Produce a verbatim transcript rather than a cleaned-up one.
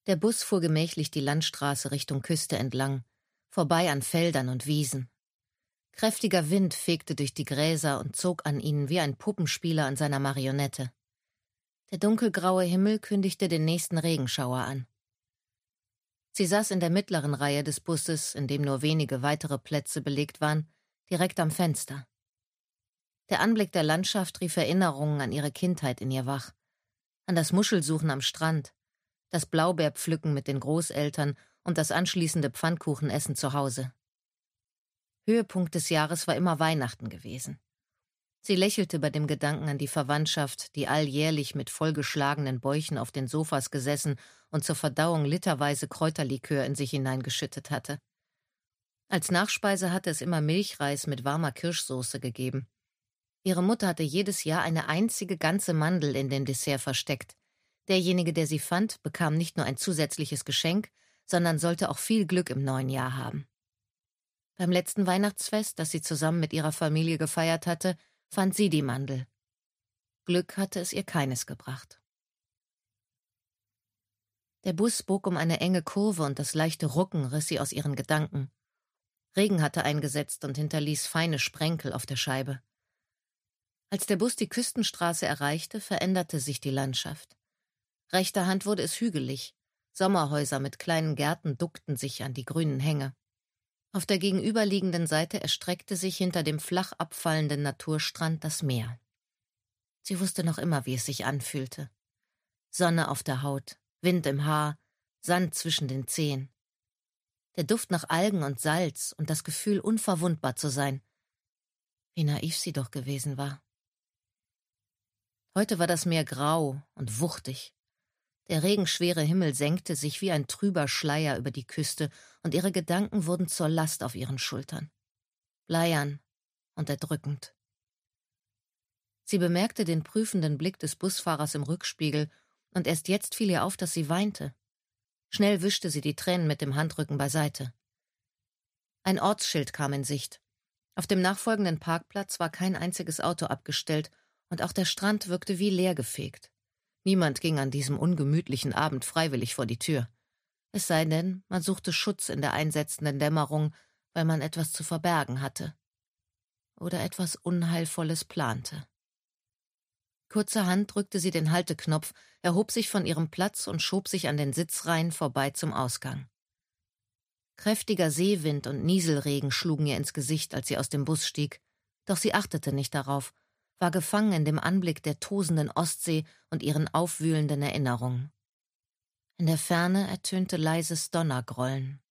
Der Bus fuhr gemächlich die Landstraße Richtung Küste entlang, vorbei an Feldern und Wiesen. Kräftiger Wind fegte durch die Gräser und zog an ihnen wie ein Puppenspieler an seiner Marionette. Der dunkelgraue Himmel kündigte den nächsten Regenschauer an. Sie saß in der mittleren Reihe des Busses, in dem nur wenige weitere Plätze belegt waren, direkt am Fenster. Der Anblick der Landschaft rief Erinnerungen an ihre Kindheit in ihr wach, an das Muschelsuchen am Strand, das Blaubeerpflücken mit den Großeltern und das anschließende Pfannkuchenessen zu Hause. Höhepunkt des Jahres war immer Weihnachten gewesen. Sie lächelte bei dem Gedanken an die Verwandtschaft, die alljährlich mit vollgeschlagenen Bäuchen auf den Sofas gesessen und zur Verdauung literweise Kräuterlikör in sich hineingeschüttet hatte. Als Nachspeise hatte es immer Milchreis mit warmer Kirschsoße gegeben. Ihre Mutter hatte jedes Jahr eine einzige ganze Mandel in dem Dessert versteckt. Derjenige, der sie fand, bekam nicht nur ein zusätzliches Geschenk, sondern sollte auch viel Glück im neuen Jahr haben. Beim letzten Weihnachtsfest, das sie zusammen mit ihrer Familie gefeiert hatte, fand sie die Mandel. Glück hatte es ihr keines gebracht. Der Bus bog um eine enge Kurve und das leichte Rucken riss sie aus ihren Gedanken. Regen hatte eingesetzt und hinterließ feine Sprenkel auf der Scheibe. Als der Bus die Küstenstraße erreichte, veränderte sich die Landschaft. Rechter Hand wurde es hügelig. Sommerhäuser mit kleinen Gärten duckten sich an die grünen Hänge. Auf der gegenüberliegenden Seite erstreckte sich hinter dem flach abfallenden Naturstrand das Meer. Sie wusste noch immer, wie es sich anfühlte. Sonne auf der Haut, Wind im Haar, Sand zwischen den Zehen. Der Duft nach Algen und Salz und das Gefühl, unverwundbar zu sein. Wie naiv sie doch gewesen war. Heute war das Meer grau und wuchtig. Der regenschwere Himmel senkte sich wie ein trüber Schleier über die Küste und ihre Gedanken wurden zur Last auf ihren Schultern. Bleiern und erdrückend. Sie bemerkte den prüfenden Blick des Busfahrers im Rückspiegel und erst jetzt fiel ihr auf, dass sie weinte. Schnell wischte sie die Tränen mit dem Handrücken beiseite. Ein Ortsschild kam in Sicht. Auf dem nachfolgenden Parkplatz war kein einziges Auto abgestellt und auch der Strand wirkte wie leergefegt. Niemand ging an diesem ungemütlichen Abend freiwillig vor die Tür. Es sei denn, man suchte Schutz in der einsetzenden Dämmerung, weil man etwas zu verbergen hatte. Oder etwas Unheilvolles plante. Kurzerhand drückte sie den Halteknopf, erhob sich von ihrem Platz und schob sich an den Sitzreihen vorbei zum Ausgang. Kräftiger Seewind und Nieselregen schlugen ihr ins Gesicht, als sie aus dem Bus stieg, doch sie achtete nicht darauf, war gefangen in dem Anblick der tosenden Ostsee und ihren aufwühlenden Erinnerungen. In der Ferne ertönte leises Donnergrollen.